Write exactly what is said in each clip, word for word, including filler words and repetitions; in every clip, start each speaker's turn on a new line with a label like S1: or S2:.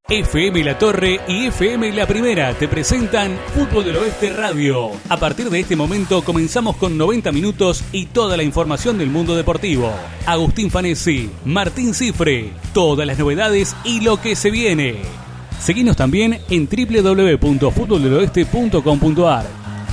S1: F M La Torre y F M La Primera te presentan Fútbol del Oeste Radio. A partir de este momento comenzamos con noventa minutos y toda la información del mundo deportivo. Agustín Fanesi, Martín Cifre, todas las novedades y lo que se viene. Seguinos también en doble u doble u doble u punto fútbol del oeste punto com punto a r.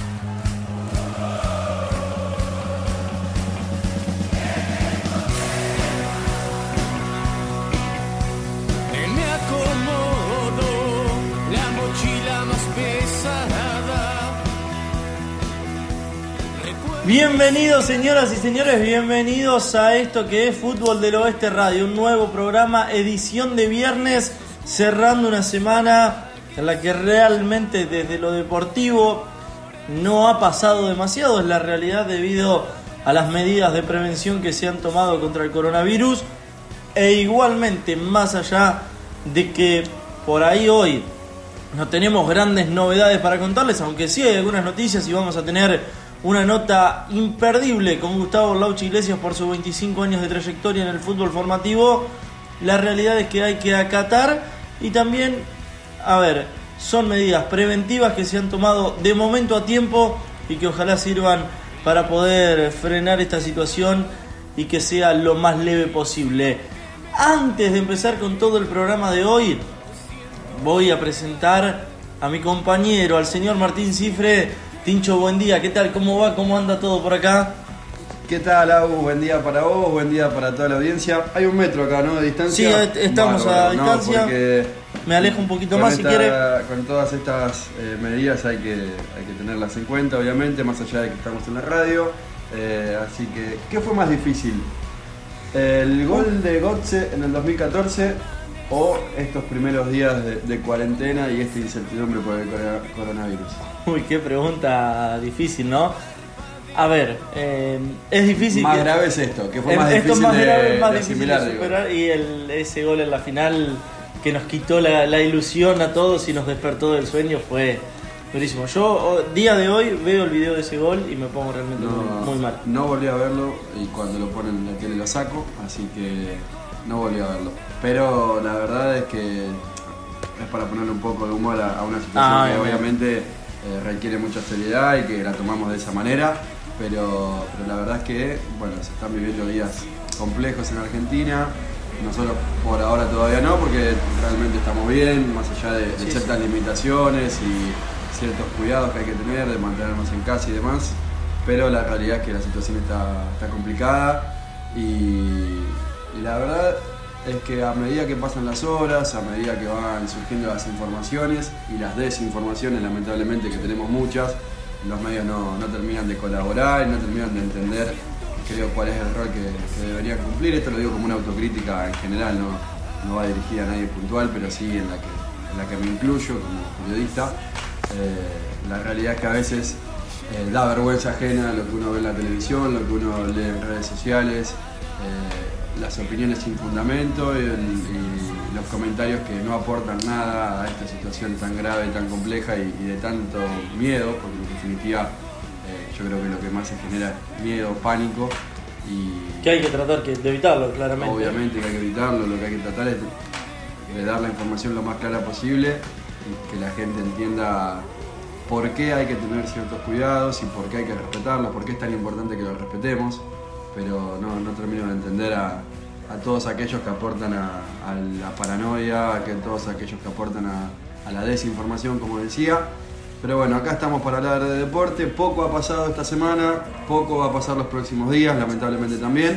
S2: Bienvenidos señoras y señores, bienvenidos a esto que es Fútbol del Oeste Radio, un nuevo programa, edición de viernes, cerrando una semana en la que realmente desde lo deportivo no ha pasado demasiado, es la realidad debido a las medidas de prevención que se han tomado contra el coronavirus, e igualmente más allá de que por ahí hoy no tenemos grandes novedades para contarles, aunque sí hay algunas noticias y vamos a tener una nota imperdible con Gustavo Lauchi Iglesias por sus veinticinco años de trayectoria en el fútbol formativo. La realidad es que hay que acatar y también, a ver, son medidas preventivas que se han tomado de momento a tiempo y que ojalá sirvan para poder frenar esta situación y que sea lo más leve posible. Antes de empezar con todo el programa de hoy, voy a presentar a mi compañero, al señor Martín Cifre. Tincho, buen día, ¿qué tal? ¿Cómo va? ¿Cómo anda todo por acá?
S3: ¿Qué tal, Agus? Buen día para vos, buen día para toda la audiencia. Hay un metro acá, ¿no? De distancia.
S2: Sí, estamos
S3: Bárbaro,
S2: a distancia.
S3: No,
S2: me alejo un poquito más
S3: esta,
S2: si quiere.
S3: Con todas estas eh, medidas hay que, hay que tenerlas en cuenta, obviamente, más allá de que estamos en la radio. Eh, así que, ¿qué fue más difícil? ¿El gol de Götze en el dos mil catorce o estos primeros días de, de cuarentena y esta incertidumbre por el coronavirus?
S2: Uy, qué pregunta difícil, ¿no? A ver, eh, es difícil.
S3: Más
S2: que,
S3: grave es esto, que fue más
S2: esto
S3: difícil
S2: más
S3: de,
S2: grave, más
S3: de
S2: difícil
S3: asimilar.
S2: de superar, y el, ese gol en la final que nos quitó la, la ilusión a todos y nos despertó del sueño fue durísimo. Yo, día de hoy, veo el video de ese gol y me pongo realmente
S3: no,
S2: muy, muy mal.
S3: No volví a verlo y cuando lo ponen en la tele lo saco, así que no volví a verlo. Pero la verdad es que es para ponerle un poco de humor a, a una situación
S2: ah,
S3: que
S2: bien.
S3: obviamente eh, requiere mucha seriedad y que la tomamos de esa manera, pero, pero la verdad es que bueno, se están viviendo días complejos en Argentina. Nosotros por ahora todavía no, porque realmente estamos bien, más allá de, de
S2: sí,
S3: ciertas sí. limitaciones y ciertos cuidados que hay que tener, de mantenernos en casa y demás, pero la realidad es que la situación está, está complicada y, y la verdad es que a medida que pasan las horas, a medida que van surgiendo las informaciones y las desinformaciones, lamentablemente, que tenemos muchas, los medios no, no terminan de colaborar y no terminan de entender, creo, cuál es el rol que, que deberían cumplir. Esto lo digo como una autocrítica en general, no, no va dirigida a nadie puntual, pero sí en la que, en la que me incluyo como periodista. Eh, la realidad es que a veces eh, da vergüenza ajena lo que uno ve en la televisión, lo que uno lee en redes sociales, eh, las opiniones sin fundamento y, el, y los comentarios que no aportan nada a esta situación tan grave, tan compleja y, y de tanto miedo, porque en definitiva eh, yo creo que lo que más se genera es miedo, pánico y...
S2: Que hay que tratar que, de evitarlo, claramente.
S3: Obviamente que hay que evitarlo, lo que hay que tratar es de, de dar la información lo más clara posible y que la gente entienda por qué hay que tener ciertos cuidados y por qué hay que respetarlos, por qué es tan importante que los respetemos. Pero no, no termino de entender a, a todos aquellos que aportan a, a la paranoia, a que todos aquellos que aportan a, a la desinformación, como decía. Pero bueno, acá estamos para hablar de deporte. Poco ha pasado esta semana, poco va a pasar los próximos días, lamentablemente también.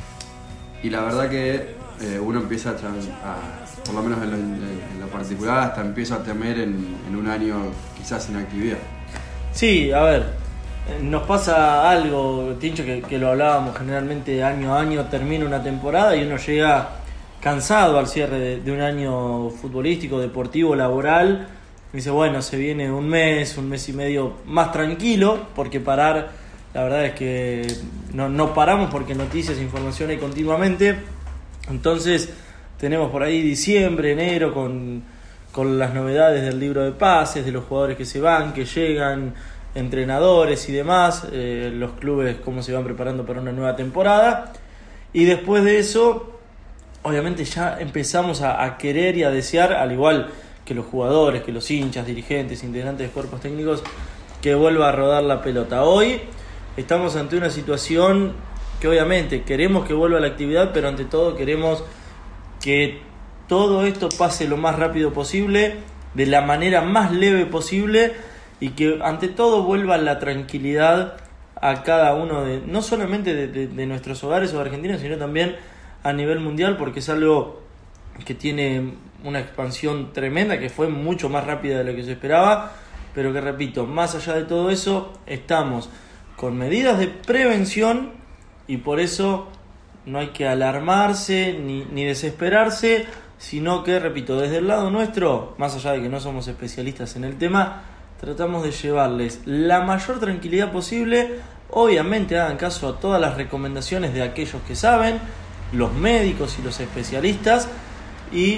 S3: Y la verdad que eh, uno empieza a, a, por lo menos en lo, en lo particular, hasta empiezo a temer en, en un año quizás sin actividad.
S2: Sí, a ver. Nos pasa algo, Tincho, que, que lo hablábamos generalmente año a año, termina una temporada y uno llega cansado al cierre de, de un año futbolístico, deportivo, laboral. Y dice, bueno, se viene un mes, un mes y medio más tranquilo, porque parar, la verdad es que no, no paramos porque noticias e información hay continuamente. Entonces tenemos por ahí diciembre, enero, con, con las novedades del libro de pases, de los jugadores que se van, que llegan, entrenadores y demás, eh, los clubes cómo se van preparando para una nueva temporada, y después de eso obviamente ya empezamos a, a querer y a desear, al igual que los jugadores, que los hinchas, dirigentes, integrantes de cuerpos técnicos, que vuelva a rodar la pelota. Hoy estamos ante una situación que obviamente queremos que vuelva la actividad, pero ante todo queremos que todo esto pase lo más rápido posible, de la manera más leve posible, y que ante todo vuelva la tranquilidad a cada uno de, no solamente de, de, de nuestros hogares o de Argentina, sino también a nivel mundial, porque es algo que tiene una expansión tremenda, que fue mucho más rápida de lo que se esperaba, pero que, repito, más allá de todo eso, estamos con medidas de prevención y por eso no hay que alarmarse ni, ni desesperarse, sino que, repito, desde el lado nuestro, más allá de que no somos especialistas en el tema, tratamos de llevarles la mayor tranquilidad posible. Obviamente hagan caso a todas las recomendaciones de aquellos que saben, los médicos y los especialistas, y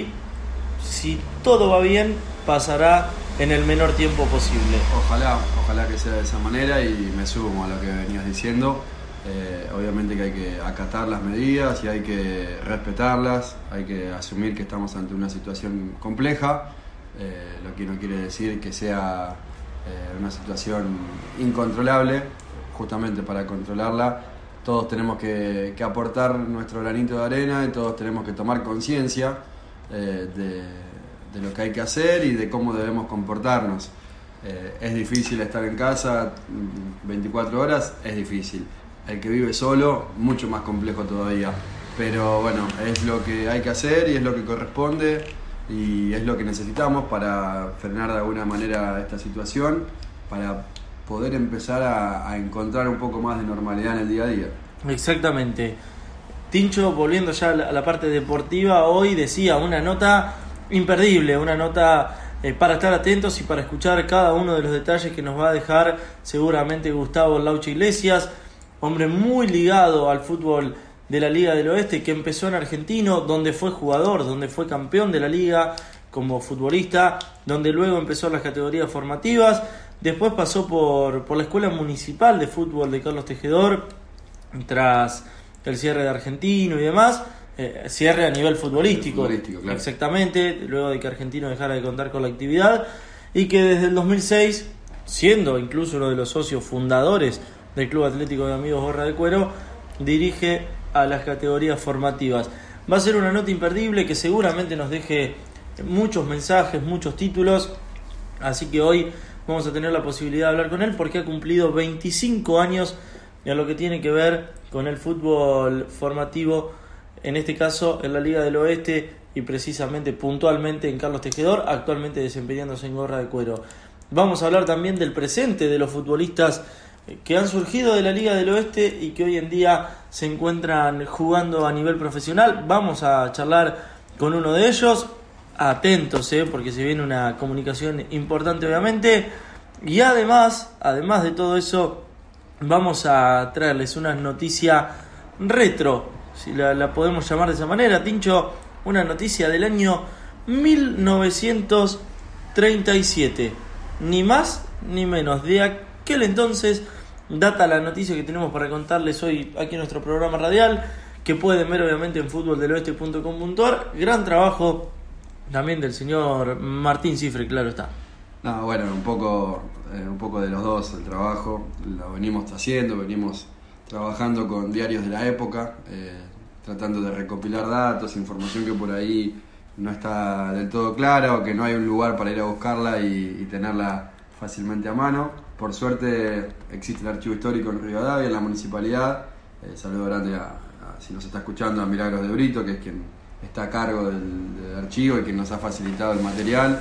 S2: si todo va bien, pasará en el menor tiempo posible.
S3: Ojalá, ojalá que sea de esa manera, y me sumo a lo que venías diciendo. Eh, obviamente que hay que acatar las medidas y hay que respetarlas, hay que asumir que estamos ante una situación compleja, eh, lo que no quiere decir que sea eh, una situación incontrolable. Justamente para controlarla todos tenemos que, que aportar nuestro granito de arena y todos tenemos que tomar conciencia eh, de, de lo que hay que hacer y de cómo debemos comportarnos. Eh, es difícil estar en casa veinticuatro horas, es difícil. El que vive solo, mucho más complejo todavía. Pero bueno, es lo que hay que hacer y es lo que corresponde y es lo que necesitamos para frenar de alguna manera esta situación, para poder empezar a, a encontrar un poco más de normalidad en el día a día.
S2: Exactamente. Tincho, volviendo ya a la, a la parte deportiva, hoy decía una nota imperdible, una nota eh, para estar atentos y para escuchar cada uno de los detalles que nos va a dejar seguramente Gustavo Laucha Iglesias, hombre muy ligado al fútbol de la Liga del Oeste, que empezó en Argentino, donde fue jugador, donde fue campeón de la Liga como futbolista, donde luego empezó las categorías formativas, después pasó por, por la Escuela Municipal de Fútbol de Carlos Tejedor, tras el cierre de Argentino y demás, eh, cierre a nivel futbolístico,
S3: futbolístico claro.
S2: Exactamente, luego de que Argentino dejara de contar con la actividad, y que desde el dos mil seis, siendo incluso uno de los socios fundadores del Club Atlético de Amigos Gorra de Cuero, dirige a las categorías formativas. Va a ser una nota imperdible que seguramente nos deje muchos mensajes, muchos títulos, así que hoy vamos a tener la posibilidad de hablar con él porque ha cumplido veinticinco años en lo que tiene que ver con el fútbol formativo, en este caso en la Liga del Oeste y precisamente puntualmente en Carlos Tejedor, actualmente desempeñándose en Gorra de Cuero. Vamos a hablar también del presente de los futbolistas que han surgido de la Liga del Oeste y que hoy en día se encuentran jugando a nivel profesional. Vamos a charlar con uno de ellos, atentos, ¿eh? porque se viene una comunicación importante obviamente, y además, además de todo eso, vamos a traerles una noticia retro, si la, la podemos llamar de esa manera, Tincho, una noticia del año mil novecientos treinta y siete, ni más ni menos. De aquel entonces data la noticia que tenemos para contarles hoy aquí en nuestro programa radial, que pueden ver obviamente en fútbol del oeste punto com punto a r. Gran trabajo también del señor Martín Cifre, claro está.
S3: No, bueno, un poco, eh, un poco de los dos el trabajo, lo venimos haciendo, venimos trabajando con diarios de la época, eh, tratando de recopilar datos, información que por ahí no está del todo clara o que no hay un lugar para ir a buscarla y, y tenerla fácilmente a mano. Por suerte existe el archivo histórico en Rivadavia, en la municipalidad. Eh, saludo grande a, a, si nos está escuchando, a Milagros de Brito, que es quien está a cargo del, del archivo y quien nos ha facilitado el material.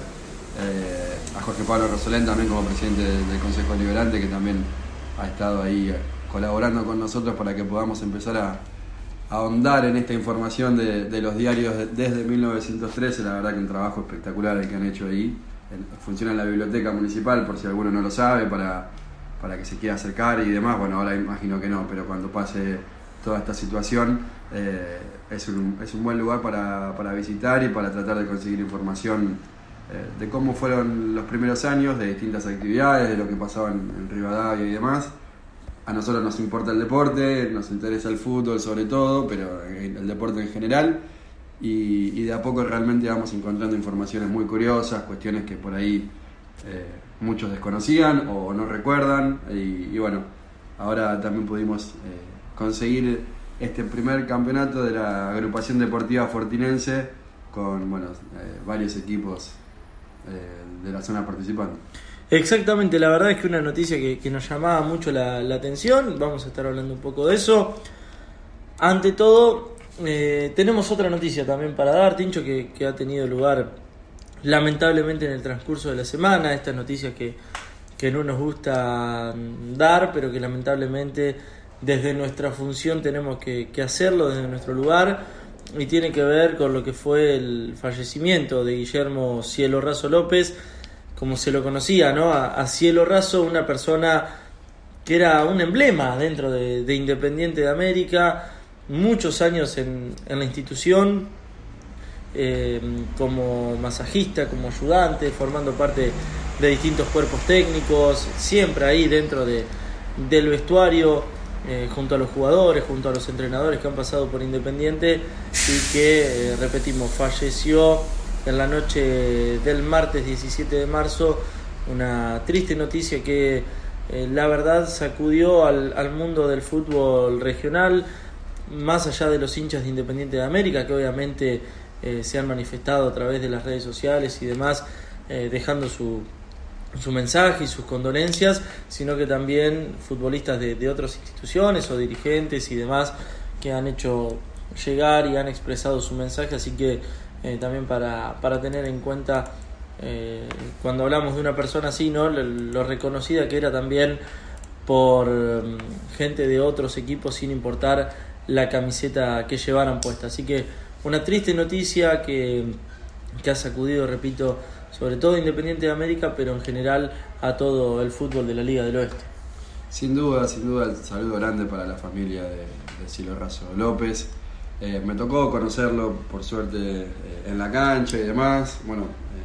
S3: Eh, a Jorge Pablo Rosolén también como presidente del, del Consejo Deliberante, que también ha estado ahí eh, colaborando con nosotros para que podamos empezar a, a ahondar en esta información de, de los diarios de, desde mil novecientos trece. La verdad que un trabajo espectacular el que han hecho ahí. Funciona en la biblioteca municipal, por si alguno no lo sabe, para, para que se quiera acercar y demás. Bueno, ahora imagino que no, pero cuando pase toda esta situación eh, es, un, es un buen lugar para, para visitar y para tratar de conseguir información eh, de cómo fueron los primeros años, de distintas actividades, de lo que pasaba en, en Rivadavia y demás. A nosotros nos importa el deporte, nos interesa el fútbol sobre todo, pero el deporte en general. y, y de a poco realmente vamos encontrando informaciones muy curiosas, cuestiones que por ahí eh, muchos desconocían o no recuerdan, y, y bueno, ahora también pudimos eh, conseguir este primer campeonato de la agrupación deportiva fortinense con bueno, eh, varios equipos eh, de la zona participando.
S2: Exactamente, la verdad es que una noticia que, que nos llamaba mucho la, la atención. Vamos a estar hablando un poco de eso. Ante todo, eh, tenemos otra noticia también para dar, Tincho, que, que ha tenido lugar lamentablemente en el transcurso de la semana. Estas noticias que, que no nos gusta dar, pero que lamentablemente desde nuestra función tenemos que, que hacerlo, desde nuestro lugar, y tiene que ver con lo que fue el fallecimiento de Guillermo Cielo Raso López, como se lo conocía, ¿no? A, a Cielo Raso, una persona que era un emblema dentro de, de Independiente de América, muchos años en, en la institución, eh, como masajista, como ayudante, formando parte de distintos cuerpos técnicos, siempre ahí dentro de, del vestuario, eh, junto a los jugadores, junto a los entrenadores que han pasado por Independiente, y que, eh, repetimos, falleció en la noche del martes diecisiete de marzo, una triste noticia que eh, la verdad sacudió al, al mundo del fútbol regional, más allá de los hinchas de Independiente de América, que obviamente eh, se han manifestado a través de las redes sociales y demás, eh, dejando su, su mensaje y sus condolencias, sino que también futbolistas de, de otras instituciones o dirigentes y demás que han hecho llegar y han expresado su mensaje, así que Eh, también para, para tener en cuenta eh, cuando hablamos de una persona así, ¿no? Lo, lo reconocida que era también por um, gente de otros equipos, sin importar la camiseta que llevaran puesta. Así que una triste noticia que, que ha sacudido, repito, sobre todo Independiente de América, pero en general a todo el fútbol de la Liga del Oeste.
S3: Sin duda, sin duda, el saludo grande para la familia de, de Cielo Raso López. Eh, me tocó conocerlo, por suerte, eh, en la cancha y demás, bueno,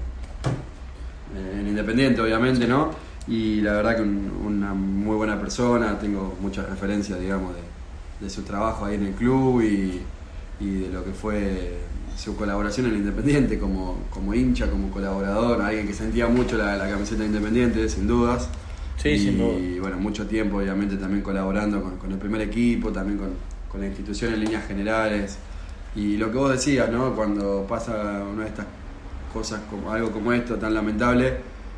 S3: eh, en Independiente obviamente, ¿no? Y la verdad que un, una muy buena persona, tengo muchas referencias, digamos, de, de su trabajo ahí en el club y, y de lo que fue su colaboración en Independiente como, como hincha, como colaborador, alguien que sentía mucho la, la camiseta de Independiente, sin dudas.
S2: Sí,
S3: y,
S2: sin duda.
S3: Y bueno, mucho tiempo obviamente también colaborando con, con el primer equipo, también con con la institución en líneas generales, y lo que vos decías, ¿no? Cuando pasa una de estas cosas, como algo como esto tan lamentable,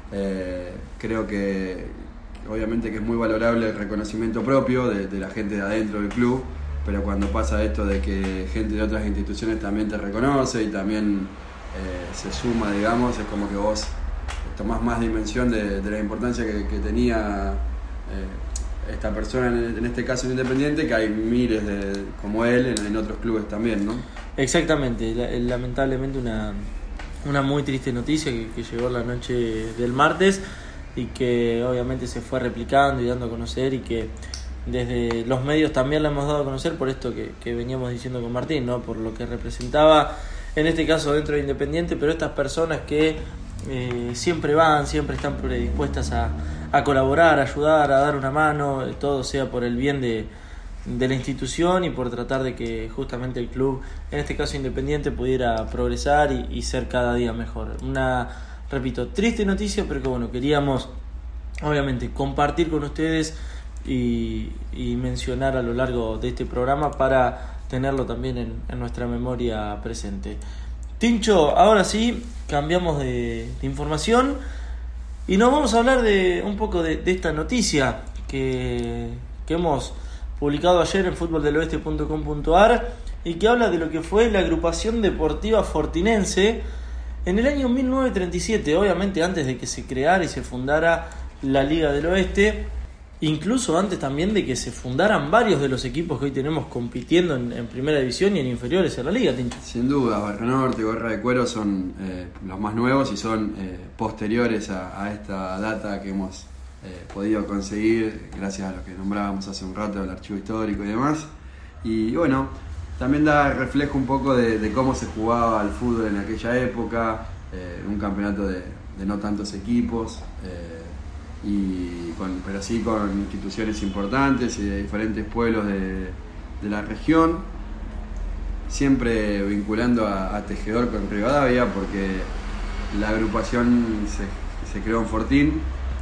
S3: eh, creo que obviamente que es muy valorable el reconocimiento propio de, de la gente de adentro del club, pero cuando pasa esto de que gente de otras instituciones también te reconoce y también eh, se suma, digamos, es como que vos tomás más dimensión de, de la importancia que, que tenía eh, esta persona, en este caso en Independiente, que hay miles de, como él en, en otros clubes también, ¿no?
S2: Exactamente, lamentablemente una, una muy triste noticia que, que llegó la noche del martes y que obviamente se fue replicando y dando a conocer, y que desde los medios también la hemos dado a conocer por esto que, que veníamos diciendo con Martín, ¿no? Por lo que representaba en este caso dentro de Independiente, pero estas personas que eh, siempre van, siempre están predispuestas a a colaborar, a ayudar, a dar una mano, todo sea por el bien de, de la institución y por tratar de que justamente el club, en este caso Independiente, pudiera progresar y, y ser cada día mejor. Una, repito, triste noticia, pero que bueno, queríamos obviamente compartir con ustedes y, y mencionar a lo largo de este programa para tenerlo también en, en nuestra memoria presente. Tincho, ahora sí, cambiamos de, de información y nos vamos a hablar de un poco de, de esta noticia que, que hemos publicado ayer en fútbol del oeste punto com punto a r y que habla de lo que fue la agrupación deportiva fortinense en el año mil novecientos treinta y siete, obviamente antes de que se creara y se fundara la Liga del Oeste, incluso antes también de que se fundaran varios de los equipos que hoy tenemos compitiendo en, en primera división y en inferiores en la Liga, Tincho.
S3: Sin duda, Barrio Norte y Gorra de Cuero son eh, los más nuevos y son eh, posteriores a, a esta data que hemos eh, podido conseguir gracias a lo que nombrábamos hace un rato, el archivo histórico y demás. Y bueno, también da reflejo un poco de, de cómo se jugaba el fútbol en aquella época, eh, un campeonato de, de no tantos equipos, eh, y con, pero sí con instituciones importantes y de diferentes pueblos de, de la región. siempre vinculando a, a Tejedor con Rivadavia, porque la agrupación se, se creó en Fortín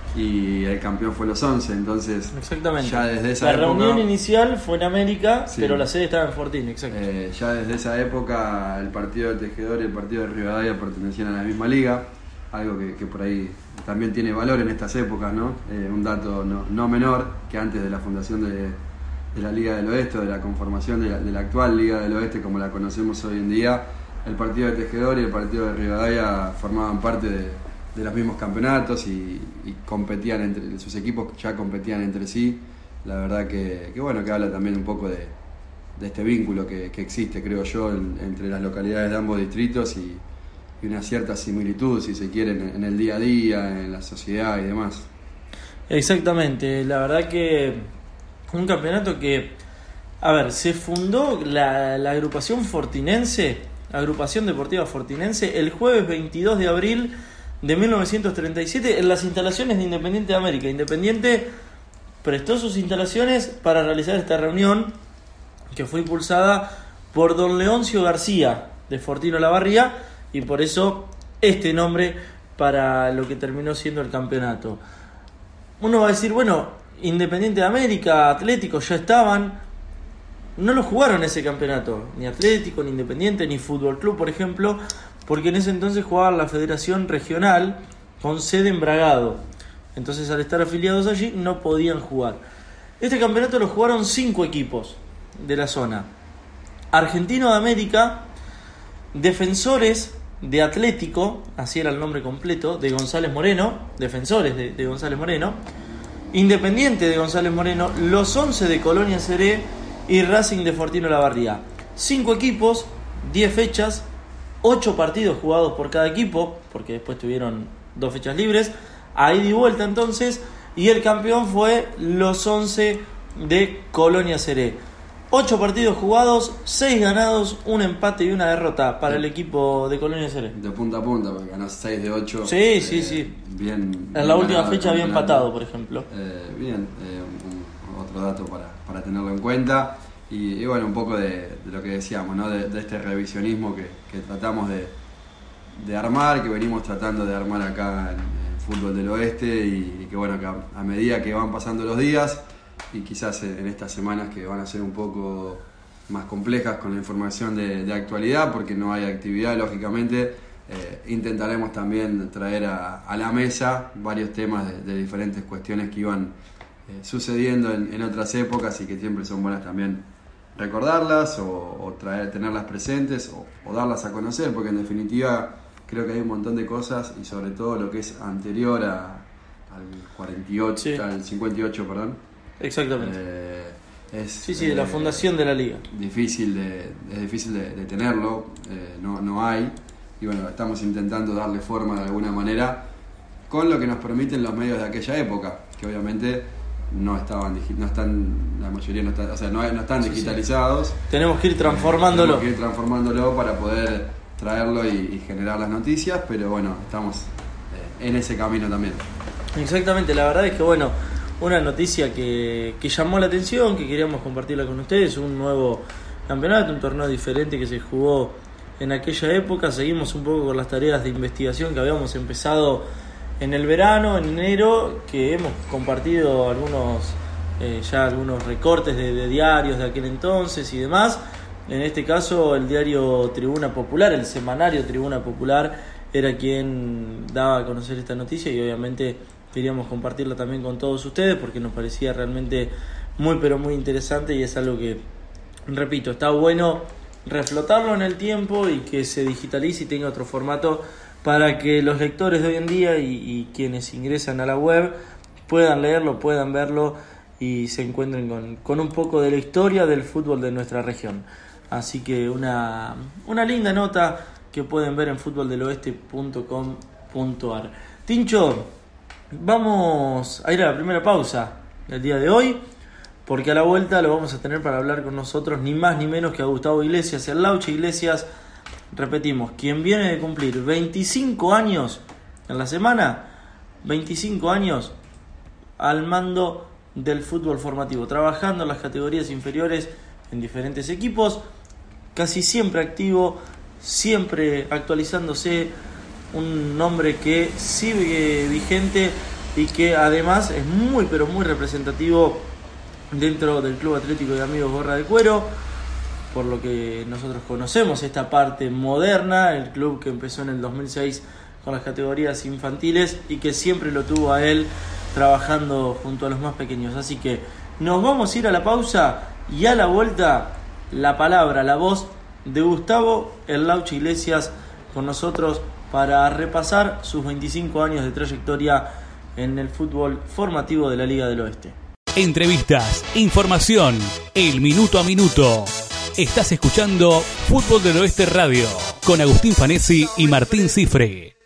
S3: y el campeón fue los once, entonces
S2: exactamente.
S3: Ya desde esa
S2: la
S3: época,
S2: reunión inicial fue en América,
S3: sí,
S2: pero la sede estaba en Fortín, exacto.
S3: Eh, ya desde esa época el partido de Tejedor y el partido de Rivadavia pertenecían a la misma liga, algo que, que por ahí también tiene valor en estas épocas, ¿no? Eh, un dato no, no menor, que antes de la fundación de, de la Liga del Oeste, o de la conformación de la, de la actual Liga del Oeste como la conocemos hoy en día, el partido de Tejedor y el partido de Rivadavia formaban parte de, de los mismos campeonatos y, y competían entre sus equipos, ya competían entre sí. La verdad que, que bueno, que habla también un poco de, de este vínculo que, que existe, creo yo, en, entre las localidades de ambos distritos y, y una cierta similitud, si se quiere, en, en el día a día, en la sociedad y demás.
S2: Exactamente, la verdad que un campeonato que, a ver, se fundó la, la agrupación fortinense, agrupación deportiva fortinense, el jueves veintidós de abril de mil novecientos treinta y siete en las instalaciones de Independiente de América. Independiente prestó sus instalaciones para realizar esta reunión, que fue impulsada por don Leoncio García de Fortino Olavarría, y por eso este nombre para lo que terminó siendo el campeonato. Uno va a decir, bueno, Independiente de América, Atlético ya estaban, no lo jugaron ese campeonato, ni Atlético, ni Independiente, ni Fútbol Club, por ejemplo, porque en ese entonces jugaba la Federación Regional con sede en Bragado. Entonces, al estar afiliados allí, no podían jugar. Este campeonato lo jugaron cinco equipos de la zona: Argentino de América, Defensores de Atlético, así era el nombre completo, de González Moreno, Defensores de, de González Moreno, Independiente de González Moreno, los once de Colonia Seré y Racing de Fortino Olavarría. Cinco equipos, diez fechas, ocho partidos jugados por cada equipo, porque después tuvieron dos fechas libres, a ida y vuelta entonces, y el campeón fue los once de Colonia Seré. ocho partidos jugados, seis ganados, un empate y una derrota para el equipo de Colonia Seré.
S3: De punta a punta, porque ganó seis de ocho.
S2: Sí,
S3: eh,
S2: sí, sí.
S3: Bien,
S2: en la
S3: bien
S2: última fecha había
S3: campeonato.
S2: empatado, por ejemplo.
S3: Eh, bien, eh, un, un, otro dato para, para tenerlo en cuenta. Y, y bueno, un poco de, de lo que decíamos, ¿no? De, de este revisionismo que, que tratamos de, de armar, que venimos tratando de armar acá en el Fútbol del Oeste, y, y que bueno, que a, a medida que van pasando los días, y quizás en estas semanas que van a ser un poco más complejas con la información de, de actualidad, porque no hay actividad, lógicamente, eh, intentaremos también traer a, a la mesa varios temas de, de diferentes cuestiones que iban eh, sucediendo en, en otras épocas y que siempre son buenas también recordarlas o, o traer, tenerlas presentes o, o darlas a conocer, porque en definitiva creo que hay un montón de cosas, y sobre todo lo que es anterior a, al cuarenta y ocho, sí. al cincuenta y ocho, perdón.
S2: Exactamente.
S3: Eh, es,
S2: sí, sí, de
S3: eh,
S2: la fundación de la liga.
S3: Difícil de, es difícil de, de tenerlo, eh, no, no hay, y bueno, estamos intentando darle forma de alguna manera con lo que nos permiten los medios de aquella época, que obviamente no estaban, no están, la mayoría no están, o sea, no, no están sí, digitalizados.
S2: Sí. Tenemos que ir transformándolo.
S3: Eh, tenemos que ir transformándolo para poder traerlo y, y generar las noticias, pero bueno, estamos eh, en ese camino también.
S2: Exactamente, la verdad es que bueno, una noticia que, que llamó la atención, que queríamos compartirla con ustedes, un nuevo campeonato, un torneo diferente que se jugó en aquella época. Seguimos un poco con las tareas de investigación que habíamos empezado en el verano, en enero, que hemos compartido algunos eh, ya algunos recortes de, de diarios de aquel entonces y demás. En este caso el diario Tribuna Popular, el semanario Tribuna Popular, era quien daba a conocer esta noticia, y obviamente queríamos compartirla también con todos ustedes porque nos parecía realmente muy pero muy interesante, y es algo que, repito, está bueno reflotarlo en el tiempo y que se digitalice y tenga otro formato para que los lectores de hoy en día y, y quienes ingresan a la web puedan leerlo, puedan verlo y se encuentren con, con un poco de la historia del fútbol de nuestra región. Así que una, una linda nota que pueden ver en fútbol del oeste punto com punto a r. Tincho, vamos a ir a la primera pausa del día de hoy, porque a la vuelta lo vamos a tener para hablar con nosotros ni más ni menos que a Gustavo Iglesias, el Laucha Iglesias, repetimos, quien viene de cumplir veinticinco años en la semana, veinticinco años al mando del fútbol formativo, trabajando en las categorías inferiores en diferentes equipos, casi siempre activo, siempre actualizándose, un nombre que sigue vigente y que además es muy pero muy representativo dentro del Club Atlético de Amigos Gorra de Cuero, por lo que nosotros conocemos esta parte moderna, el club que empezó en el dos mil seis con las categorías infantiles y que siempre lo tuvo a él trabajando junto a los más pequeños. Así que nos vamos a ir a la pausa y a la vuelta la palabra, la voz de Gustavo El Laucha Iglesias con nosotros para repasar sus veinticinco años de trayectoria en el fútbol formativo de la Liga del Oeste.
S1: Entrevistas, información, el minuto a minuto. Estás escuchando Fútbol del Oeste Radio con Agustín Fanesi y Martín Cifre.